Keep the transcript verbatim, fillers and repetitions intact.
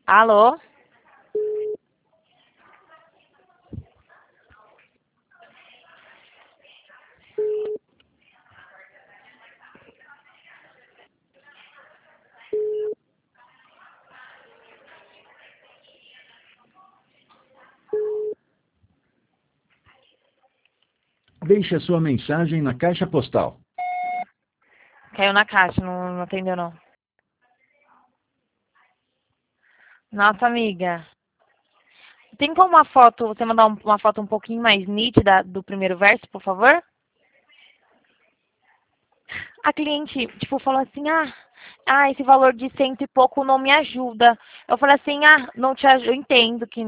Alô? Deixe a sua mensagem na caixa postal. Caiu na caixa, não, não atendeu não. Nossa, amiga. Tem como uma foto, você mandar um- uma foto um pouquinho mais nítida do primeiro verso, por favor? A cliente, tipo, falou assim, ah, ah, esse valor de cento e pouco não me ajuda. Eu falei assim, ah, não te ajuda, eu entendo que